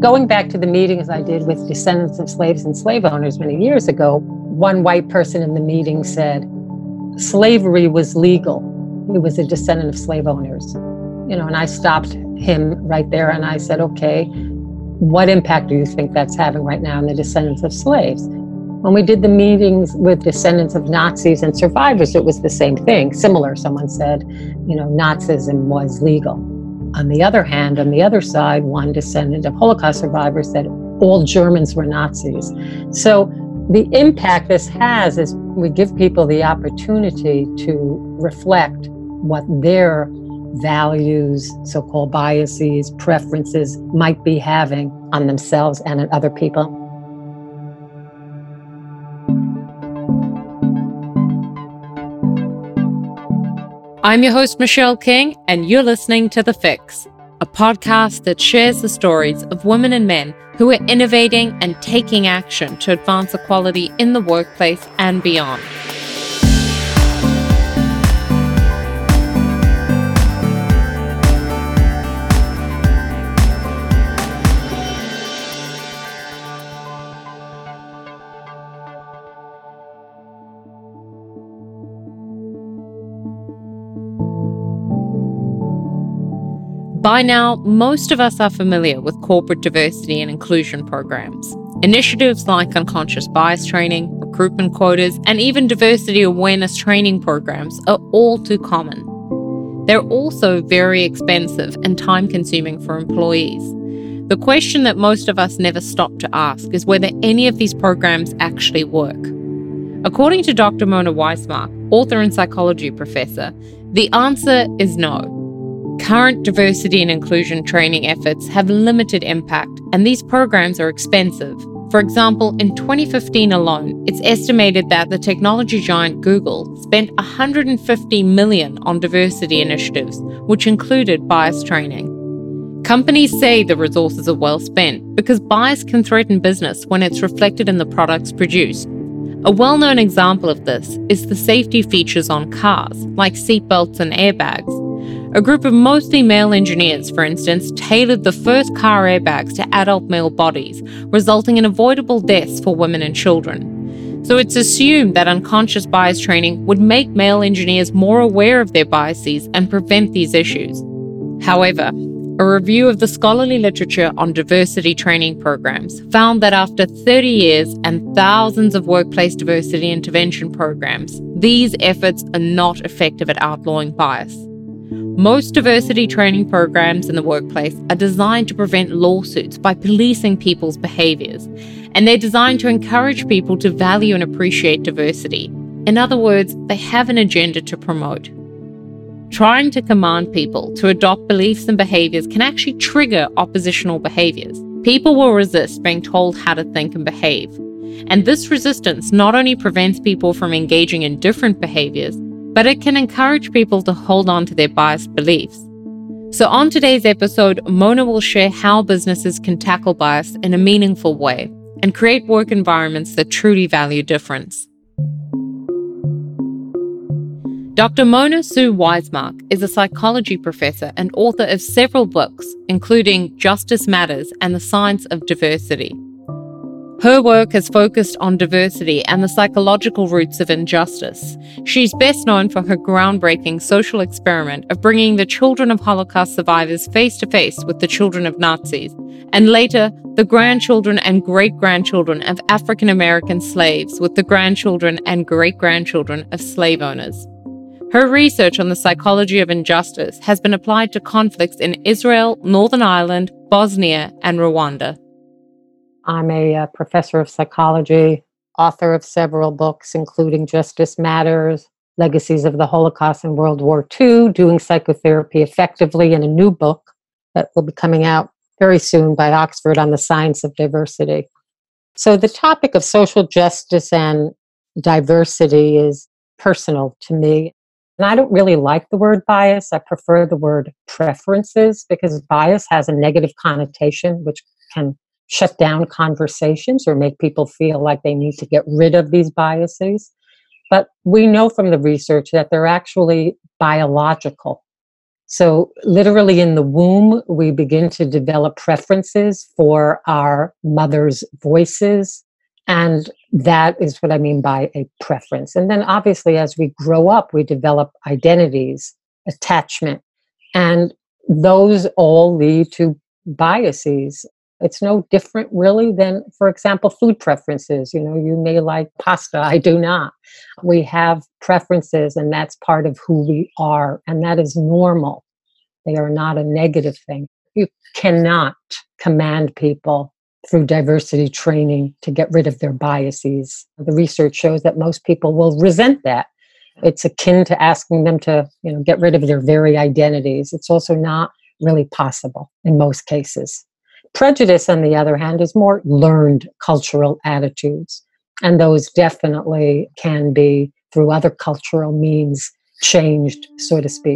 Going back to the meetings I did with descendants of slaves and slave owners many years ago, one white person in the meeting said, slavery was legal. He was a descendant of slave owners. And I stopped him right there and I said, okay, what impact do you think that's having right now on the descendants of slaves? When we did the meetings with descendants of Nazis and survivors, it was the same thing, similar. Someone said, Nazism was legal. On the other hand, on the other side, one descendant of Holocaust survivors said all Germans were Nazis. So the impact this has is we give people the opportunity to reflect what their values, so-called biases, preferences might be having on themselves and on other people. I'm your host, Michelle King, and you're listening to The Fix, a podcast that shares the stories of women and men who are innovating and taking action to advance equality in the workplace and beyond. By now, most of us are familiar with corporate diversity and inclusion programs. Initiatives like unconscious bias training, recruitment quotas, and even diversity awareness training programs are all too common. They're also very expensive and time-consuming for employees. The question that most of us never stop to ask is whether any of these programs actually work. According to Dr. Mona Weissmark, author and psychology professor, the answer is no. Current diversity and inclusion training efforts have limited impact, and these programs are expensive. For example, in 2015 alone, it's estimated that the technology giant Google spent $150 million on diversity initiatives, which included bias training. Companies say the resources are well spent because bias can threaten business when it's reflected in the products produced. A well-known example of this is the safety features on cars, like seatbelts and airbags. A group of mostly male engineers, for instance, tailored the first car airbags to adult male bodies, resulting in avoidable deaths for women and children. So it's assumed that unconscious bias training would make male engineers more aware of their biases and prevent these issues. However, a review of the scholarly literature on diversity training programs found that after 30 years and thousands of workplace diversity intervention programs, these efforts are not effective at outlawing bias. Most diversity training programs in the workplace are designed to prevent lawsuits by policing people's behaviors, and they're designed to encourage people to value and appreciate diversity. In other words, they have an agenda to promote. Trying to command people to adopt beliefs and behaviors can actually trigger oppositional behaviors. People will resist being told how to think and behave. And this resistance not only prevents people from engaging in different behaviors, but it can encourage people to hold on to their biased beliefs. So on today's episode, Mona will share how businesses can tackle bias in a meaningful way and create work environments that truly value difference. Dr. Mona Sue Weissmark is a psychology professor and author of several books, including Justice Matters and the Science of Diversity. Her work has focused on diversity and the psychological roots of injustice. She's best known for her groundbreaking social experiment of bringing the children of Holocaust survivors face to face with the children of Nazis, and later, the grandchildren and great-grandchildren of African American slaves with the grandchildren and great-grandchildren of slave owners. Her research on the psychology of injustice has been applied to conflicts in Israel, Northern Ireland, Bosnia, and Rwanda. I'm a professor of psychology, author of several books, including Justice Matters, Legacies of the Holocaust and World War II, Doing Psychotherapy Effectively, and a new book that will be coming out very soon by Oxford on the Science of Diversity. So the topic of social justice and diversity is personal to me. And I don't really like the word bias. I prefer the word preferences because bias has a negative connotation, which can shut down conversations or make people feel like they need to get rid of these biases. But we know from the research that they're actually biological. So, literally in the womb, we begin to develop preferences for our mother's voices. And that is what I mean by a preference. And then, obviously, as we grow up, we develop identities, attachment, and those all lead to biases. It's no different, really, than, for example, food preferences. You may like pasta, I do not. We have preferences, and that's part of who we are, and that is normal. They are not a negative thing. You cannot command people through diversity training to get rid of their biases. The research shows that most people will resent that. It's akin to asking them to, get rid of their very identities. It's also not really possible in most cases. Prejudice, on the other hand, is more learned cultural attitudes. And those definitely can be, through other cultural means, changed, so to speak.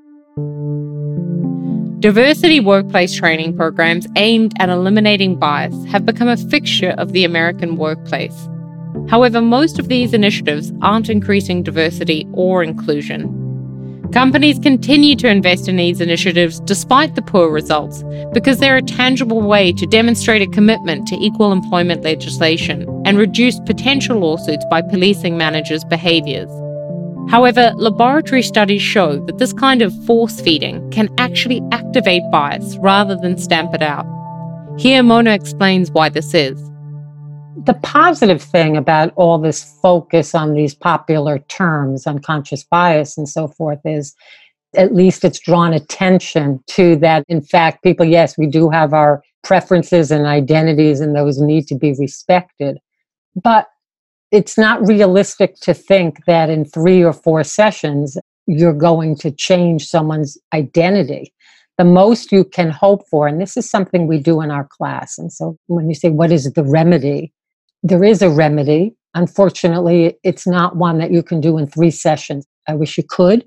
Diversity workplace training programs aimed at eliminating bias have become a fixture of the American workplace. However, most of these initiatives aren't increasing diversity or inclusion. Companies continue to invest in these initiatives despite the poor results because they're a tangible way to demonstrate a commitment to equal employment legislation and reduce potential lawsuits by policing managers' behaviours. However, laboratory studies show that this kind of force feeding can actually activate bias rather than stamp it out. Here, Mona explains why this is. The positive thing about all this focus on these popular terms, unconscious bias and so forth, is at least it's drawn attention to that. In fact, people, yes, we do have our preferences and identities, and those need to be respected. But it's not realistic to think that in 3 or 4 sessions, you're going to change someone's identity. The most you can hope for, and this is something we do in our class. And so when you say, what is the remedy? There is a remedy. Unfortunately, it's not one that you can do in 3 sessions. I wish you could.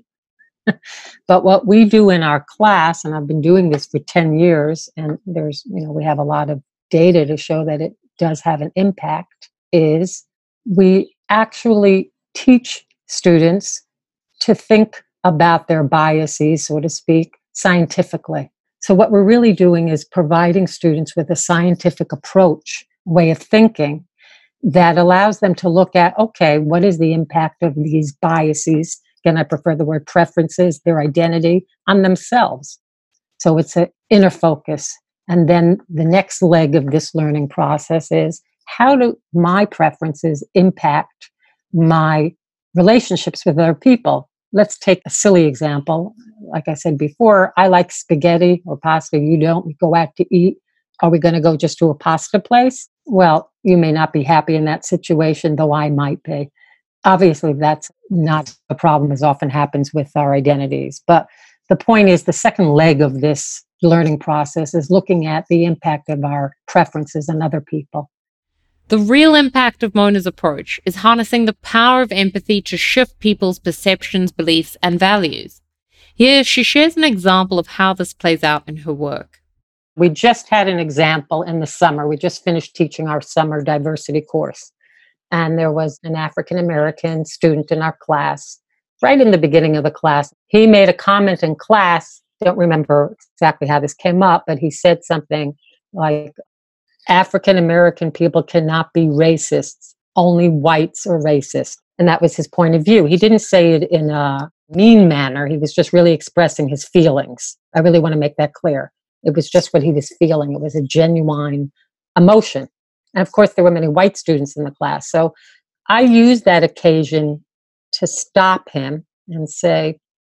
But what we do in our class, and I've been doing this for 10 years, and we have a lot of data to show that it does have an impact, is we actually teach students to think about their biases, so to speak, scientifically. So what we're really doing is providing students with a scientific approach, way of thinking, that allows them to look at, okay, what is the impact of these biases? Again, I prefer the word preferences, their identity, on themselves. So it's an inner focus. And then the next leg of this learning process is, how do my preferences impact my relationships with other people? Let's take a silly example. Like I said before, I like spaghetti or pasta. You don't. We go out to eat. Are we going to go just to a pasta place? Well, you may not be happy in that situation, though I might be. Obviously, that's not a problem, as often happens with our identities. But the point is, the second leg of this learning process is looking at the impact of our preferences on other people. The real impact of Mona's approach is harnessing the power of empathy to shift people's perceptions, beliefs, and values. Here, she shares an example of how this plays out in her work. We just had an example in the summer. We just finished teaching our summer diversity course. And there was an African-American student in our class, right in the beginning of the class. He made a comment in class. I don't remember exactly how this came up, but he said something like, African-American people cannot be racists. Only whites are racist. And that was his point of view. He didn't say it in a mean manner. He was just really expressing his feelings. I really want to make that clear. It was just what he was feeling. It was a genuine emotion. And of course, there were many white students in the class. So I used that occasion to stop him and say,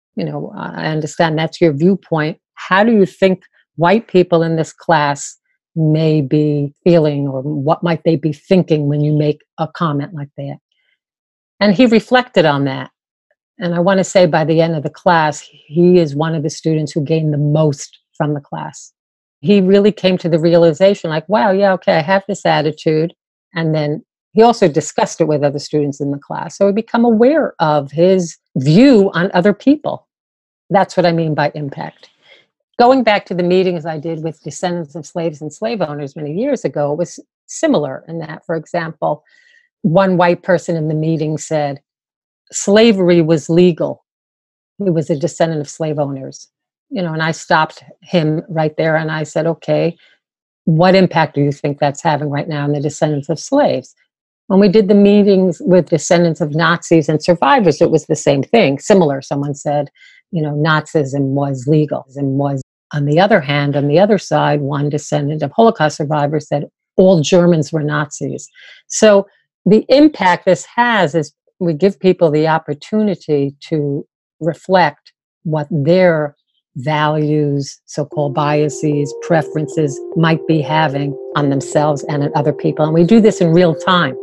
I understand that's your viewpoint. How do you think white people in this class may be feeling, or what might they be thinking when you make a comment like that? And he reflected on that. And I want to say by the end of the class, he is one of the students who gained the most from the class. He really came to the realization like, wow, yeah, okay, I have this attitude. And then he also discussed it with other students in the class. So he became aware of his view on other people. That's what I mean by impact. Going back to the meetings I did with descendants of slaves and slave owners many years ago, it was similar in that, for example, one white person in the meeting said, slavery was legal. He was a descendant of slave owners. and I stopped him right there and I said, okay, what impact do you think that's having right now on the descendants of slaves? When we did the meetings with descendants of Nazis and survivors, it was the same thing. Similar, someone said, Nazism was legal. And was, on the other hand, on the other side, one descendant of Holocaust survivors said all Germans were Nazis. So the impact this has is we give people the opportunity to reflect what their values, so-called biases, preferences might be having on themselves and on other people. And we do this in real time.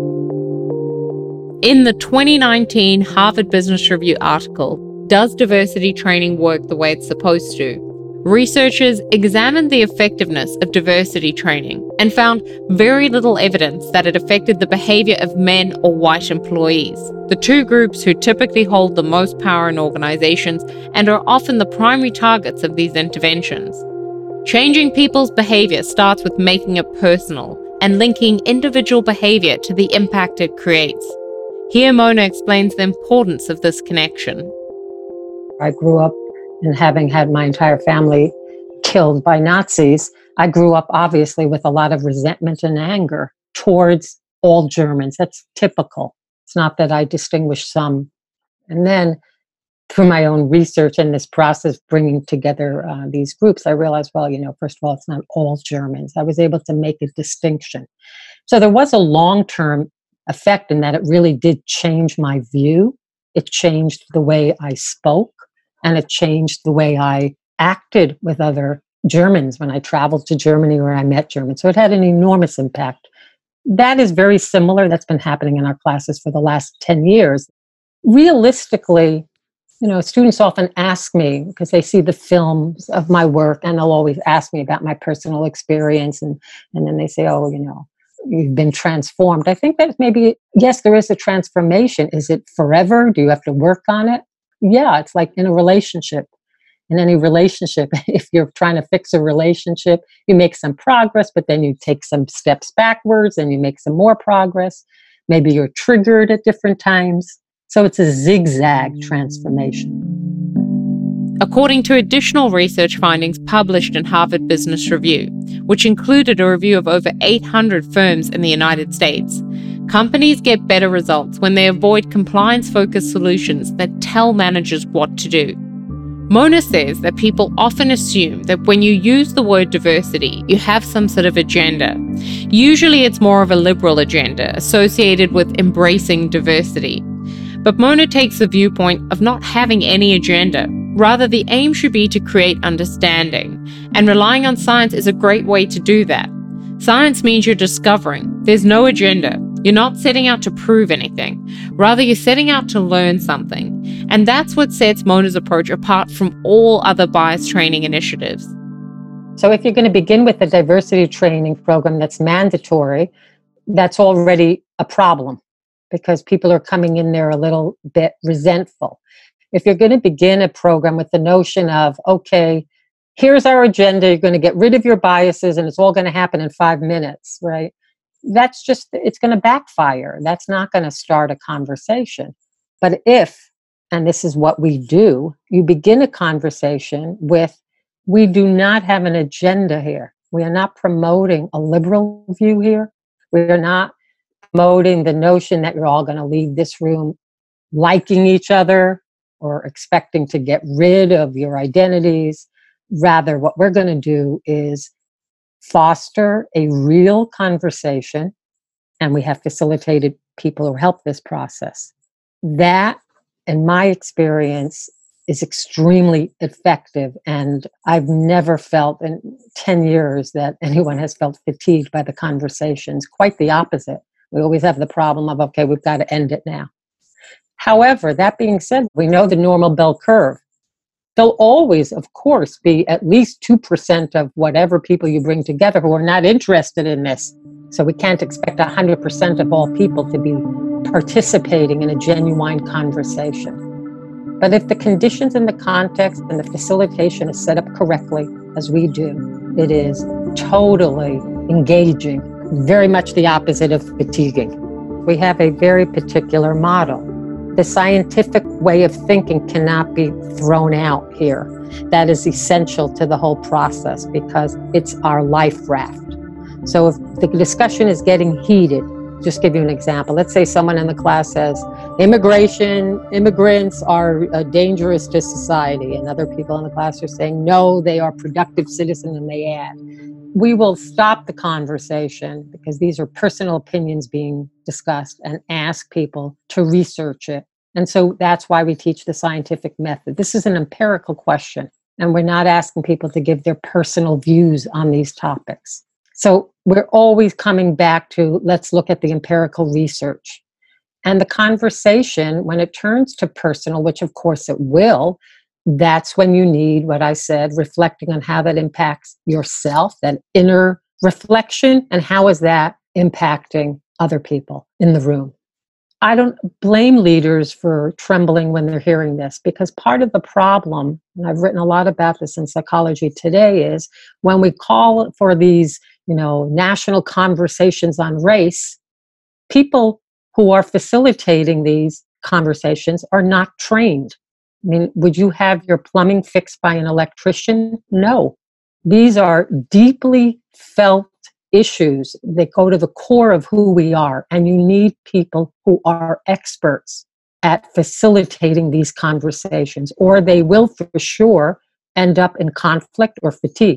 In the 2019 Harvard Business Review article, Does Diversity Training Work the Way It's Supposed to?, researchers examined the effectiveness of diversity training and found very little evidence that it affected the behavior of men or white employees, the two groups who typically hold the most power in organizations and are often the primary targets of these interventions. Changing people's behavior starts with making it personal and linking individual behavior to the impact it creates. Here, Mona explains the importance of this connection. I grew up, and having had my entire family killed by Nazis, I grew up obviously with a lot of resentment and anger towards all Germans. That's typical. It's not that I distinguish some. And then through my own research and this process bringing together these groups, I realized, well, first of all, it's not all Germans. I was able to make a distinction. So there was a long-term effect in that it really did change my view. It changed the way I spoke. And it changed the way I acted with other Germans when I traveled to Germany or I met Germans. So it had an enormous impact. That is very similar. That's been happening in our classes for the last 10 years. Realistically, students often ask me, because they see the films of my work, and they'll always ask me about my personal experience. And then they say, oh, you've been transformed. I think that maybe, yes, there is a transformation. Is it forever? Do you have to work on it? Yeah, it's like in a relationship. In any relationship, if you're trying to fix a relationship, you make some progress, but then you take some steps backwards and you make some more progress. Maybe you're triggered at different times. So it's a zigzag transformation. According to additional research findings published in Harvard Business Review, which included a review of over 800 firms in the United States, companies get better results when they avoid compliance-focused solutions that tell managers what to do. Mona says that people often assume that when you use the word diversity, you have some sort of agenda. Usually it's more of a liberal agenda associated with embracing diversity. But Mona takes the viewpoint of not having any agenda. Rather, the aim should be to create understanding, and relying on science is a great way to do that. Science means you're discovering. There's no agenda. You're not setting out to prove anything. Rather, you're setting out to learn something. And that's what sets Mona's approach apart from all other bias training initiatives. So if you're going to begin with a diversity training program that's mandatory, that's already a problem because people are coming in there a little bit resentful. If you're going to begin a program with the notion of, okay, here's our agenda, you're going to get rid of your biases and it's all going to happen in 5 minutes, right? That's just, it's going to backfire. That's not going to start a conversation. But if, and this is what we do, you begin a conversation with, we do not have an agenda here. We are not promoting a liberal view here. We are not promoting the notion that you're all going to leave this room liking each other or expecting to get rid of your identities. Rather, what we're going to do is foster a real conversation, and we have facilitated people who help this process. That, in my experience, is extremely effective, and I've never felt in 10 years that anyone has felt fatigued by the conversations. Quite the opposite. We always have the problem of, okay, we've got to end it now. However, that being said, we know the normal bell curve. There'll always, of course, be at least 2% of whatever people you bring together who are not interested in this. So we can't expect 100% of all people to be participating in a genuine conversation. But if the conditions and the context and the facilitation is set up correctly, as we do, it is totally engaging, very much the opposite of fatiguing. We have a very particular model. The scientific way of thinking cannot be thrown out here. That is essential to the whole process because it's our life raft. So if the discussion is getting heated, just give you an example. Let's say someone in the class says, immigrants are dangerous to society, and other people in the class are saying, no, they are productive citizens, and they add. We will stop the conversation because these are personal opinions being discussed and ask people to research it. And so that's why we teach the scientific method. This is an empirical question, and we're not asking people to give their personal views on these topics. So we're always coming back to, let's look at the empirical research. And the conversation, when it turns to personal, which of course it will, that's when you need what I said, reflecting on how that impacts yourself, that inner reflection, and how is that impacting other people in the room. I don't blame leaders for trembling when they're hearing this, because part of the problem, and I've written a lot about this in Psychology Today, is when we call for these, national conversations on race, people who are facilitating these conversations are not trained. I mean, would you have your plumbing fixed by an electrician? No. These are deeply felt issues that go to the core of who we are, and you need people who are experts at facilitating these conversations, or they will for sure end up in conflict or fatigue.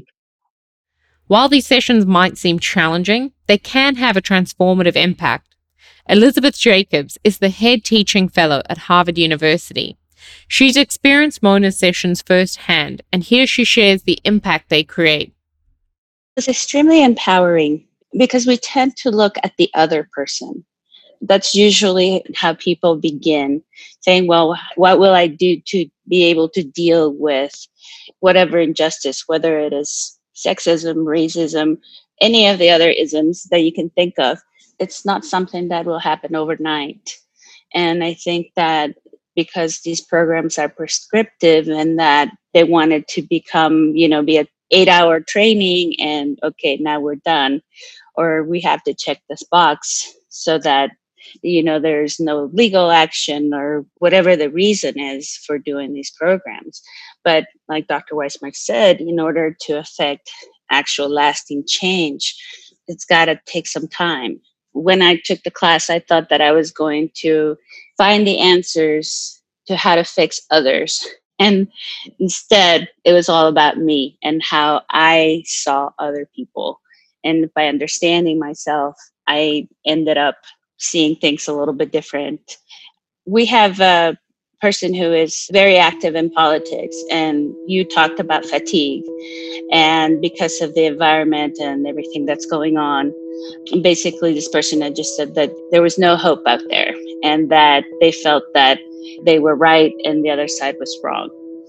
While these sessions might seem challenging, they can have a transformative impact. Elizabeth Jacobs is the head teaching fellow at Harvard University. She's experienced Mona's sessions firsthand, and here she shares the impact they create. It's extremely empowering because we tend to look at the other person. That's usually how people begin, saying, well, what will I do to be able to deal with whatever injustice, whether it is sexism, racism, any of the other isms that you can think of. It's not something that will happen overnight. And I think that because these programs are prescriptive and that they want it to become, be an 8-hour training and okay, now we're done, or we have to check this box so that, there's no legal action or whatever the reason is for doing these programs. But like Dr. Weissmark said, in order to affect actual lasting change, it's got to take some time. When I took the class, I thought that I was going to find the answers to how to fix others. And instead, it was all about me and how I saw other people. And by understanding myself, I ended up seeing things a little bit different. We have a person who is very active in politics, and you talked about fatigue. And because of the environment and everything that's going on, basically this person had just said that there was no hope out there and that they felt that they were right and the other side was wrong.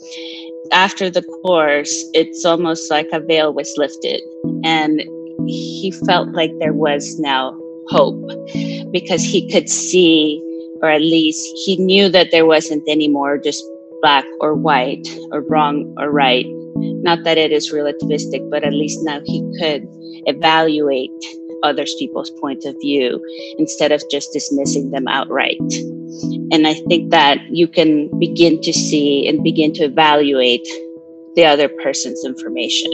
After the course, it's almost like a veil was lifted, and he felt like there was now hope because he could see, or at least he knew that there wasn't any more just black or white or wrong or right. Not that it is relativistic, but at least now he could evaluate other people's point of view instead of just dismissing them outright. And I think that you can begin to see and begin to evaluate the other person's information.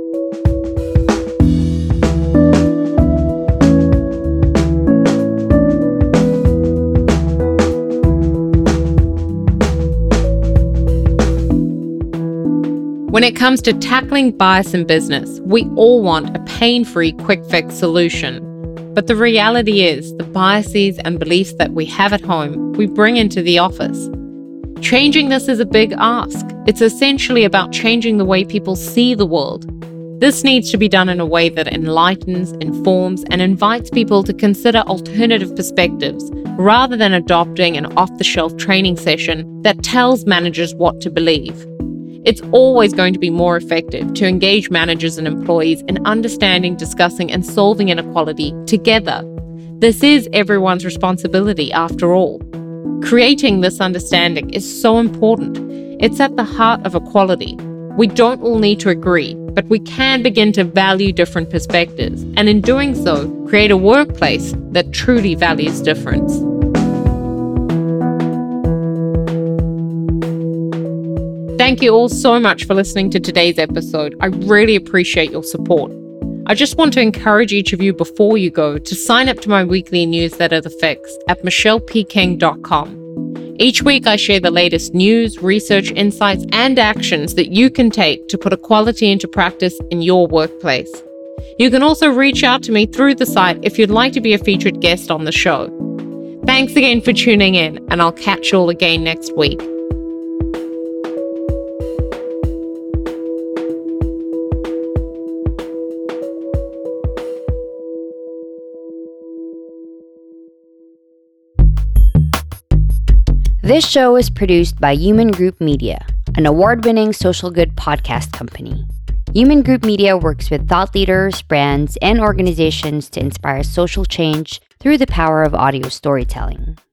When it comes to tackling bias in business, we all want a pain-free, quick-fix solution. But the reality is, the biases and beliefs that we have at home, we bring into the office. Changing this is a big ask. It's essentially about changing the way people see the world. This needs to be done in a way that enlightens, informs, and invites people to consider alternative perspectives, rather than adopting an off-the-shelf training session that tells managers what to believe. It's always going to be more effective to engage managers and employees in understanding, discussing, and solving inequality together. This is everyone's responsibility after all. Creating this understanding is so important. It's at the heart of equality. We don't all need to agree, but we can begin to value different perspectives, and in doing so, create a workplace that truly values difference. Thank you all so much for listening to today's episode. I really appreciate your support. I just want to encourage each of you before you go to sign up to my weekly newsletter, The Fix, at michellepking.com. Each week I share the latest news, research, insights, and actions that you can take to put equality into practice in your workplace. You can also reach out to me through the site if you'd like to be a featured guest on the show. Thanks again for tuning in, and I'll catch you all again next week. This show is produced by Human Group Media, an award-winning social good podcast company. Human Group Media works with thought leaders, brands, and organizations to inspire social change through the power of audio storytelling.